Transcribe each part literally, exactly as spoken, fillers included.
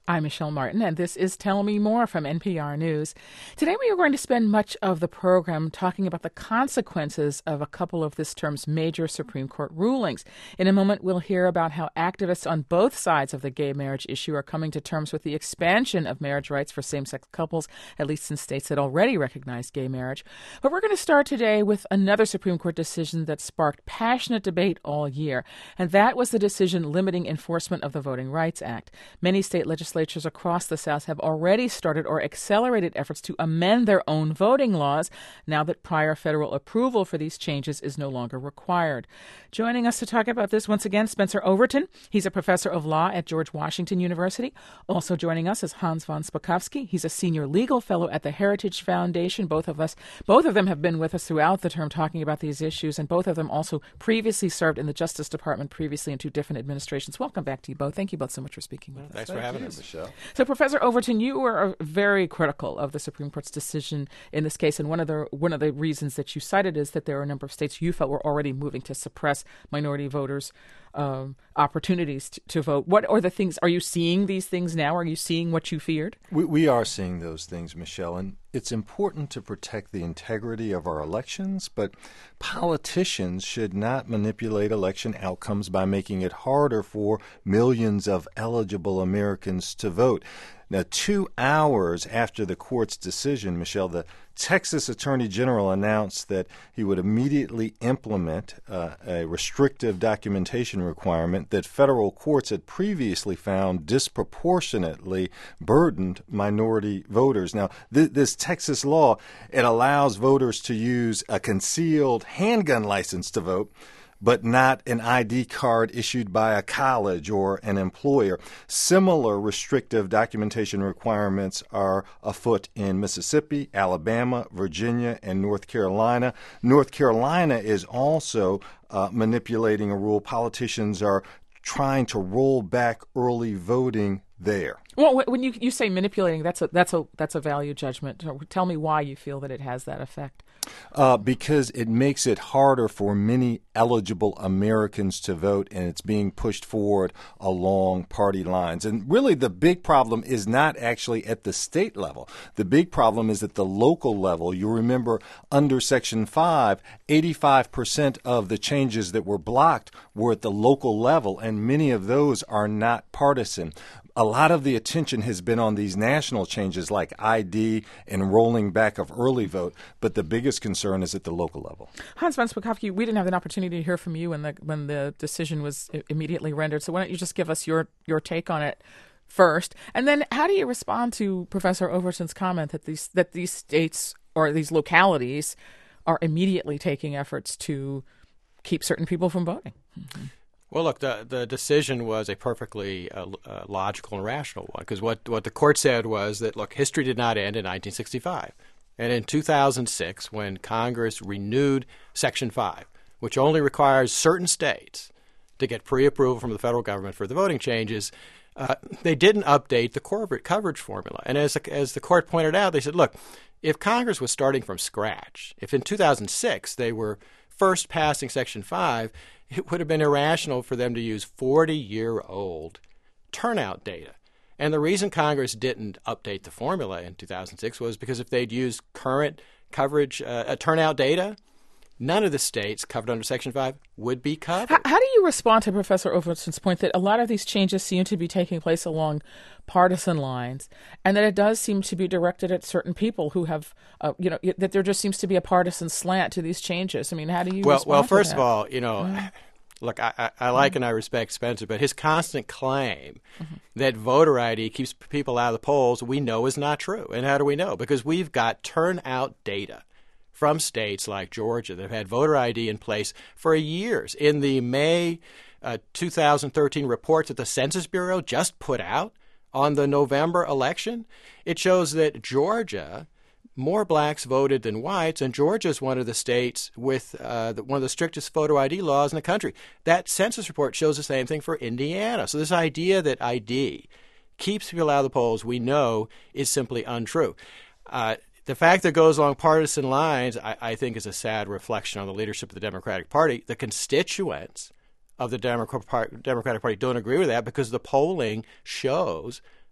I'm Michelle Martin, and this is Tell Me More from N P R News. Today we are going to spend much of the program talking about the consequences of a couple of this term's major Supreme Court rulings. In a moment, we'll hear about how activists on both sides of the gay marriage issue are coming to terms with the expansion of marriage rights for same-sex couples, at least in states that already recognize gay marriage. But we're going to start today with another Supreme Court decision that sparked passionate debate all year, and that was the decision limiting enforcement of the Voting Rights Act. Many state legislatures across the South have already started or accelerated efforts to amend their own voting laws now that prior federal approval for these changes is no longer required. Joining us to talk about this once again, Spencer Overton. He's a professor of law at George Washington University. Also joining us is Hans von Spakovsky. He's a senior legal fellow at the Heritage Foundation. Both of us, both of them have been with us throughout the term talking about these issues, and both of them also previously served in the Justice Department, previously in two different administrations. Welcome back to you both. Thank you both so much for speaking with well, us. Thanks for having us, Michelle. So, Professor Overton, you were very critical of the Supreme Court's decision in this case, and one of the one of the reasons that you cited is that there are a number of states you felt were already moving to suppress minority voters' um, opportunities to, to vote. What are the things? Are you seeing these things now? Are you seeing what you feared? We, we are seeing those things, Michelle, and it's important to protect the integrity of our elections, but politicians should not manipulate election outcomes by making it harder for millions of eligible Americans to vote. Now, two hours after the court's decision, Michelle, the Texas Attorney General announced that he would immediately implement uh, a restrictive documentation requirement that federal courts had previously found disproportionately burdened minority voters. Now, th- this Texas law, it allows voters to use a concealed handgun license to vote, but not an I D card issued by a college or an employer. Similar restrictive documentation requirements are afoot in Mississippi, Alabama, Virginia, and North Carolina. North Carolina is also uh, manipulating a rule. Politicians are trying to roll back early voting there. Well, when you you say manipulating, that's a that's a that's a value judgment. Tell me why you feel that it has that effect. Uh, because it makes it harder for many eligible Americans to vote, and it's being pushed forward along party lines. And really, the big problem is not actually at the state level. The big problem is at the local level. You remember under Section five, eighty-five percent of the changes that were blocked were at the local level, and many of those are not partisan. A lot of the attention has been on these national changes like I D and rolling back of early vote, but the biggest concern is at the local level. Hans von Spakovsky, we didn't have an opportunity to hear from you when the when the decision was immediately rendered, so why don't you just give us your, your take on it first? And then how do you respond to Professor Overton's comment that these that these states or these localities are immediately taking efforts to keep certain people from voting? Mm-hmm. Well, look, the the decision was a perfectly uh, uh, logical and rational one, because what, what the court said was that, look, history did not end in nineteen sixty-five. And in two thousand six, when Congress renewed Section five, which only requires certain states to get pre-approval from the federal government for the voting changes, uh, they didn't update the corporate coverage formula. And as, as the court pointed out, they said, look, if Congress was starting from scratch, if in two thousand six they were first passing Section five, it would have been irrational for them to use forty-year-old turnout data. And the reason Congress didn't update the formula in two thousand six was because if they'd used current coverage uh, turnout data, none of the states covered under Section five would be covered. How, how do you respond to Professor Overton's point that a lot of these changes seem to be taking place along partisan lines, and that it does seem to be directed at certain people who have, uh, you know, that there just seems to be a partisan slant to these changes? I mean, how do you well, respond well, to first that? of all, you know, mm. look, I, I, I like mm. and I respect Spencer, but his constant claim mm-hmm. that voter I D keeps people out of the polls, we know is not true. And how do we know? Because we've got turnout data from states like Georgia that have had voter I D in place for years. In the May uh, two thousand thirteen report that the Census Bureau just put out on the November election, it shows that Georgia, more blacks voted than whites, and Georgia is one of the states with uh, the, one of the strictest voter I D laws in the country. That census report shows the same thing for Indiana. So this idea that I D keeps people out of the polls, we know, is simply untrue. Uh, The fact that it goes along partisan lines, I, I think, is a sad reflection on the leadership of the Democratic Party. The constituents of the Democratic Party don't agree with that because the polling shows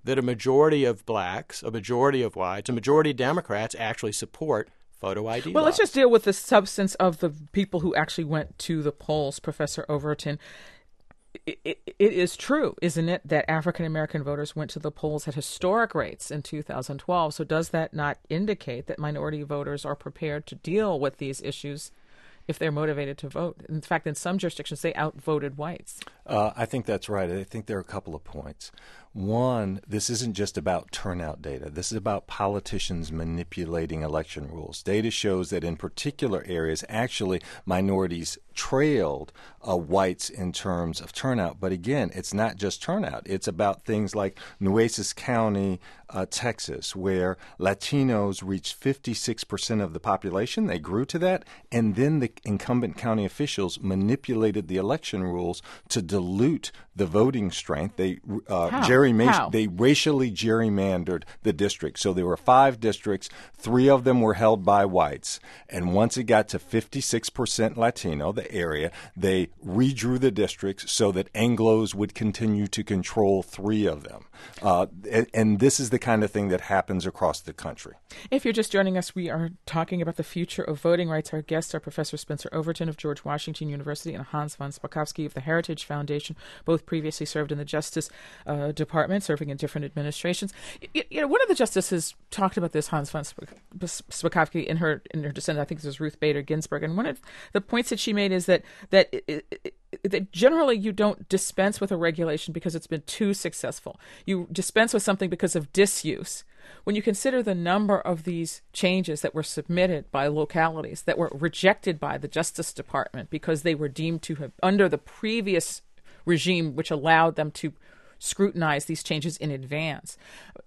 that a majority of blacks, a majority of whites, a majority of Democrats actually support photo I D Well, laws. let's just deal with the substance of the people who actually went to the polls, Professor Overton. It, it, it is true, isn't it, that African-American voters went to the polls at historic rates in two thousand twelve. So does that not indicate that minority voters are prepared to deal with these issues if they're motivated to vote? In fact, in some jurisdictions, they outvoted whites. Uh, I think that's right. I think there are a couple of points. One, this isn't just about turnout data. This is about politicians manipulating election rules. Data shows that in particular areas, actually, minorities trailed uh, whites in terms of turnout. But again, it's not just turnout. It's about things like Nueces County, uh, Texas, where Latinos reached fifty-six percent of the population. They grew to that. And then the incumbent county officials manipulated the election rules to dilute the voting strength. They uh, How? gerrymandered. How? They racially gerrymandered the district. So there were five districts. Three of them were held by whites. And once it got to fifty-six percent Latino, the area, they redrew the districts so that Anglos would continue to control three of them. Uh, and, and this is the kind of thing that happens across the country. If you're just joining us, we are talking about the future of voting rights. Our guests are Professor Spencer Overton of George Washington University and Hans von Spakovsky of the Heritage Foundation. Both previously served in the Justice uh, Department, serving in different administrations. You, you know, one of the justices talked about this, Hans von Spakovsky, in her in her dissent. I think this was Ruth Bader Ginsburg, and one of the points that she made is that that. It, it, that generally you don't dispense with a regulation because it's been too successful. You dispense with something because of disuse. When you consider the number of these changes that were submitted by localities that were rejected by the Justice Department because they were deemed to have, under the previous regime, which allowed them to scrutinize these changes in advance,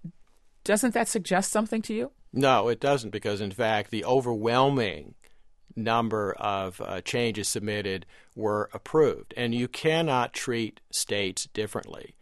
doesn't that suggest something to you? No, it doesn't, because in fact the overwhelming number of uh, changes submitted were approved. And you cannot treat states differently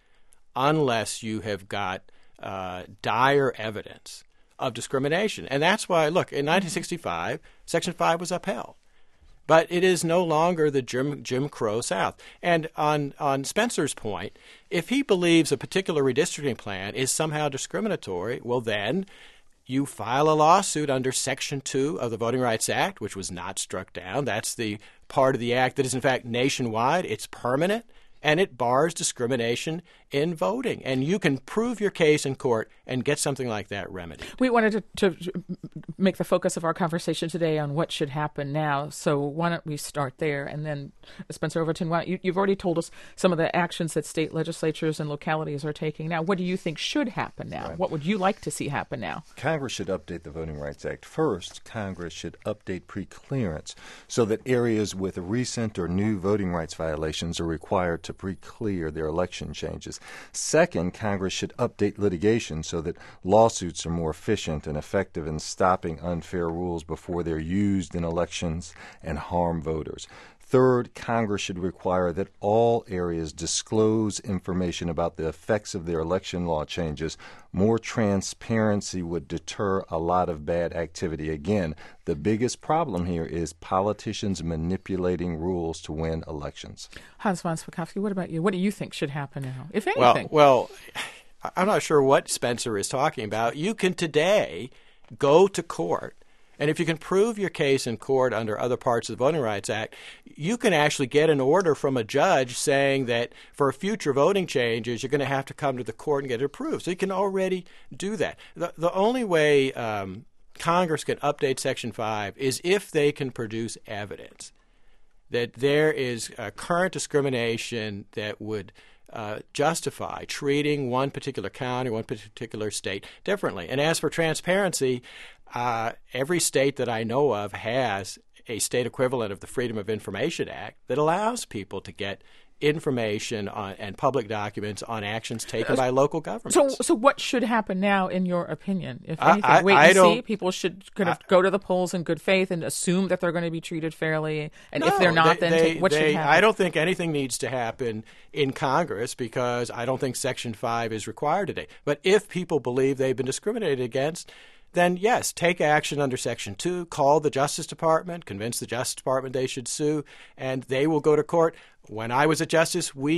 unless you have got uh, dire evidence of discrimination. And that's why, look, in nineteen sixty-five, Section five was upheld. But it is no longer the Jim, Jim Crow South. And on, on Spencer's point, if he believes a particular redistricting plan is somehow discriminatory, well then you file a lawsuit under Section two of the Voting Rights Act, which was not struck down. That's the part of the act that is, in fact, nationwide. It's permanent, and it bars discrimination in voting. And you can prove your case in court and get something like that remedied. We wanted to, to make the focus of our conversation today on what should happen now. So why don't we start there? And then, Spencer Overton, why, you, you've already told us some of the actions that state legislatures and localities are taking now. What do you think should happen now? Right. What would you like to see happen now? Congress should update the Voting Rights Act. First, Congress should update preclearance so that areas with recent or new voting rights violations are required to pre-clear their election changes. Second, Congress should update litigation so that lawsuits are more efficient and effective in stopping unfair rules before they're used in elections and harm voters. Third, Congress should require that all areas disclose information about the effects of their election law changes. More transparency would deter a lot of bad activity. Again, the biggest problem here is politicians manipulating rules to win elections. Hans von Spakovsky, what about you? What do you think should happen now, if anything? Well, well, I'm not sure what Spencer is talking about. You can today go to court, and if you can prove your case in court under other parts of the Voting Rights Act, you can actually get an order from a judge saying that for future voting changes, you're going to have to come to the court and get it approved. So you can already do that. The, the only way um, Congress can update Section five is if they can produce evidence that there is uh, current discrimination that would uh, justify treating one particular county, one particular state differently. And as for transparency, uh, every state that I know of has a state equivalent of the Freedom of Information Act that allows people to get information on, and public documents on actions taken by local governments. So, so what should happen now, in your opinion? If anything, I, I, wait I and don't, see. People should kind of I, go to the polls in good faith and assume that they're going to be treated fairly. And no, if they're not, they, then they, take, what they, should happen? I don't think anything needs to happen in Congress because I don't think Section five is required today. But if people believe they've been discriminated against, then yes, take action under Section two, call the Justice Department, convince the Justice Department they should sue, and they will go to court. When I was a justice, we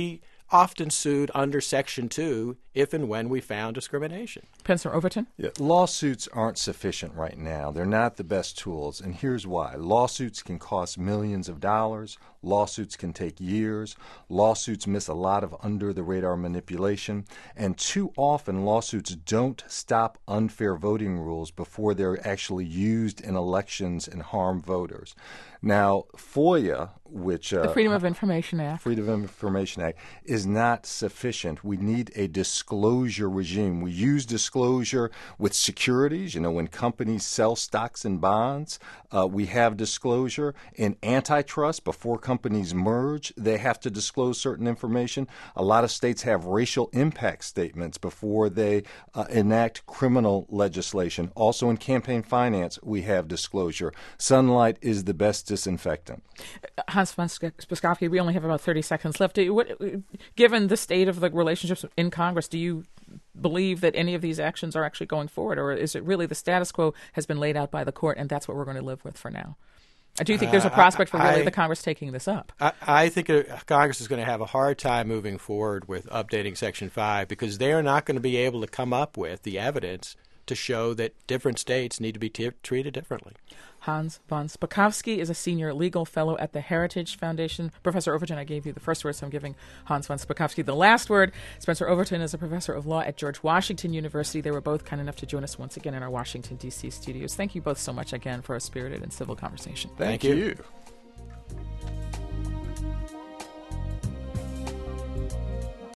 often sued under Section two if and when we found discrimination. Spencer Overton? Yeah, lawsuits aren't sufficient right now. They're not the best tools, and here's why. Lawsuits can cost millions of dollars. Lawsuits can take years. Lawsuits miss a lot of under-the-radar manipulation, and too often lawsuits don't stop unfair voting rules before they're actually used in elections and harm voters. Now, FOIA, which uh, the Freedom of Information Act. Freedom of Information Act is not sufficient. We need a disclosure regime. We use disclosure with securities. You know, when companies sell stocks and bonds, uh, we have disclosure. In antitrust, before companies merge, they have to disclose certain information. A lot of states have racial impact statements before they uh, enact criminal legislation. Also in campaign finance, we have disclosure. Sunlight is the best disinfectant. Hans von Spakovsky, we only have about thirty seconds left. Do you, what, given the state of the relationships in Congress, do you believe that any of these actions are actually going forward, or is it really the status quo has been laid out by the court and that's what we're going to live with for now? Do you think there's a prospect for really I, the Congress taking this up? I, I think uh, Congress is going to have a hard time moving forward with updating Section five because they are not going to be able to come up with the evidence to show that different states need to be t- treated differently. Hans von Spakovsky is a senior legal fellow at the Heritage Foundation. Professor Overton, I gave you the first word, so I'm giving Hans von Spakovsky the last word. Spencer Overton is a professor of law at George Washington University. They were both kind enough to join us once again in our Washington, D C studios. Thank you both so much again for a spirited and civil conversation. Thank, Thank you. you.